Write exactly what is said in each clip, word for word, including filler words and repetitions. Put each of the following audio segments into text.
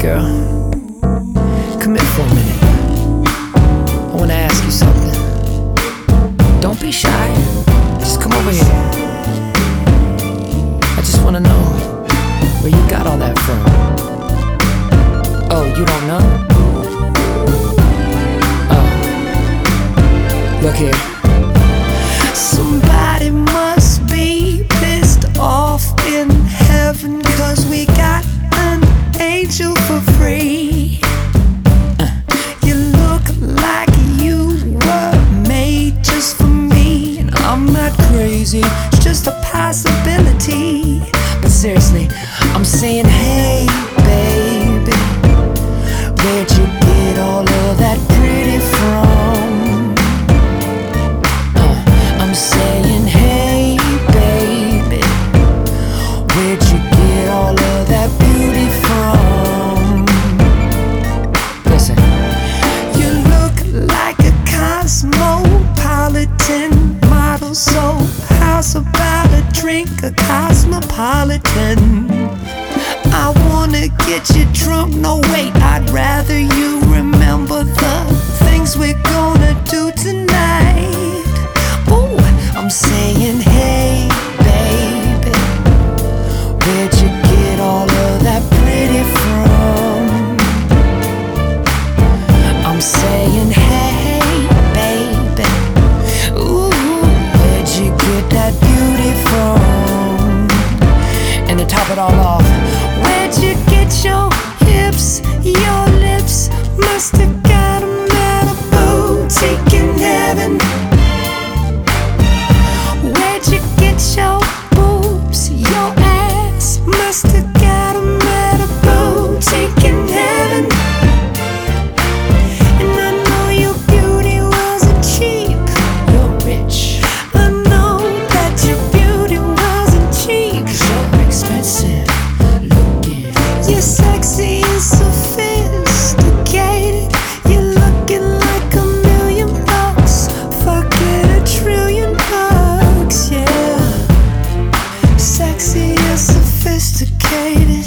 girl. Come here for a minute. I wanna ask you something. Don't be shy. Just come over here. I just wanna know where you got all that from. Oh, you don't know? Oh. Look here. Somebody must be pissed off in heaven, 'cause we got an angel for free. uh, You look like you were made just for me. And I'm not crazy, it's just a possibility. But seriously, I'm saying, hey, baby, where'd you get all of that pretty from? Uh, I'm saying, hey, baby, where'd you get all of that beauty from? Listen. You look like a cosmopolitan model, so how's about a drink, a cosmopolitan? I wanna get you drunk, no wait, I'd rather you remember the things we're gonna do tonight. Ooh, I'm saying, hey, baby, where'd you get all of that pretty from? I'm saying, hey, baby, ooh, where'd you get that beauty from? And to top it all off, where'd you get your hips? Your lips must have got 'em at a boutique in heaven. Where'd you get your boobs? Your ass must have got 'em at a boutique in heaven. And I know your beauty wasn't cheap. you're rich, I know that your beauty wasn't cheap. 'cause you're expensive looking. You're sexy and sophisticated. You're looking like a million bucks. Fucking a trillion bucks, yeah. Sexy and sophisticated.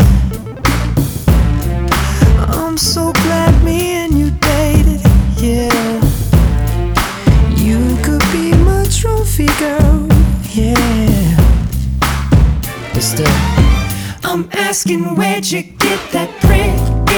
I'm so glad me and you dated, yeah. You could be my trophy girl, yeah. But still, I'm asking, where'd you get that pretty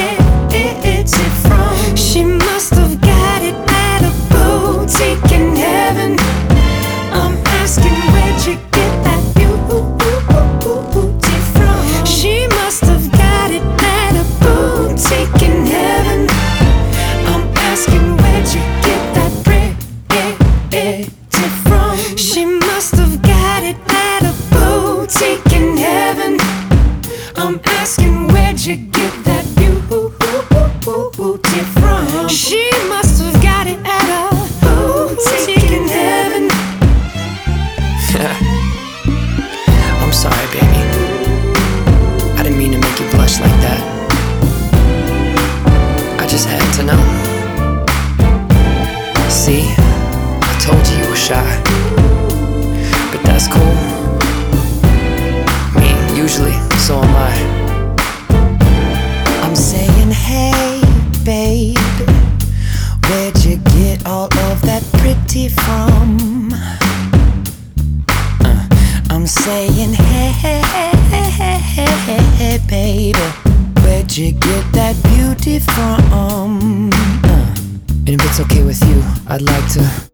from? She must have got it at a boutique in heaven. I'm asking, where'd you get that beauty from? She must have got it at a boutique in heaven. I'm asking, where'd you get that pretty from? She must have got it at a boutique in heaven. I'm asking, where'd you get that beauty from? She must have got it at a boutique in heaven. I'm sorry, baby. I didn't mean to make you blush like that. I just had to know. See, I told you you were shy. But that's cool. I mean, usually, so am I. I'm saying, hey, baby, where'd you get all of that pretty from? Uh, I'm saying, hey, hey, hey, hey, hey, baby, where'd you get that beauty from? Uh, And if it's okay with you, I'd like to